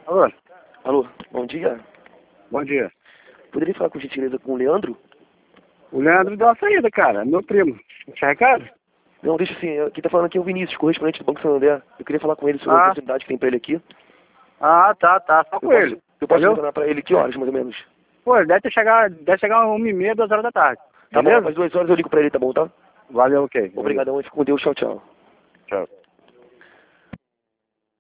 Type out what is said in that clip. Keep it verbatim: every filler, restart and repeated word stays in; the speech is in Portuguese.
Alô? Alô, bom dia. Bom dia. Poderia falar com gentileza com o Leandro? O Leandro deu uma saída, cara. Meu primo. Deixa recado? Não, deixa assim, quem tá falando aqui é o Vinícius, correspondente do Banco Santander. Eu queria falar com ele sobre a Ah. oportunidade que tem pra ele aqui. Ah, tá, tá. Só Eu com posso, ele. eu posso Entendeu? retornar pra ele que horas, mais ou menos? Pô, ele deve ter chegado, deve chegar uma e meia, duas horas da tarde. Tá Beleza? bom, às duas horas eu ligo pra ele, tá bom, tá? Valeu, ok. Obrigadão e fica com Deus, tchau, tchau. Tchau.